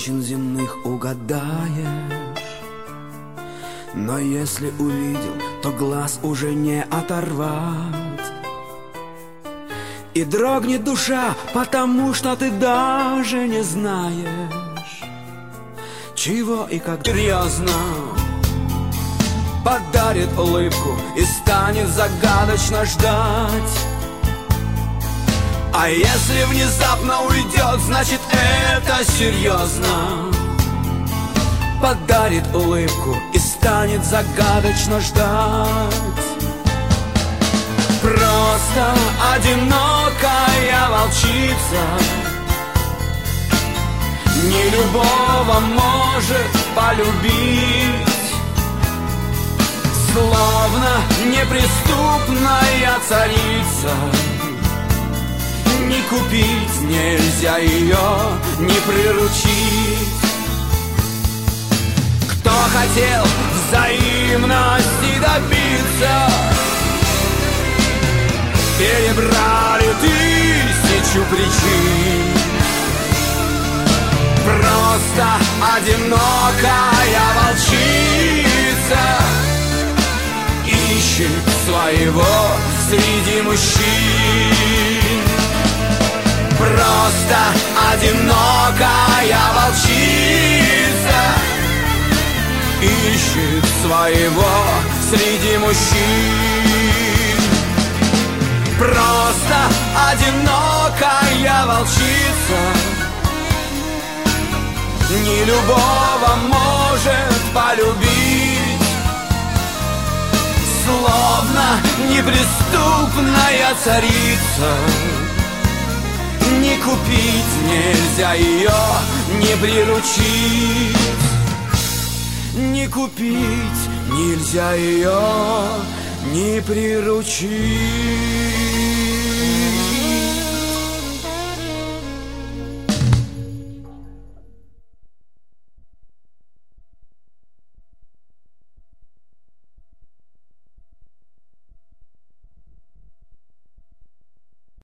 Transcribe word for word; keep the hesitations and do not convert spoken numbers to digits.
женщин земных угадаешь, но если увидел, то глаз уже не оторвать. И дрогнет душа, потому что ты даже не знаешь, чего и как серьезно подарит улыбку и станет загадочно ждать. А если внезапно уйдет, значит это серьезно. Подарит улыбку и станет загадочно ждать. Просто одинокая волчица не любого может полюбить, словно неприступная царица. Не купить нельзя ее, не приручить. Кто хотел взаимности добиться, перебрали тысячу причин. Просто одинокая волчица ищет своего среди мужчин. Просто одинокая волчица ищет своего среди мужчин. Просто одинокая волчица не любого может полюбить, словно неприступная царица. Не купить нельзя ее, не приручить. Не купить нельзя ее, не приручить.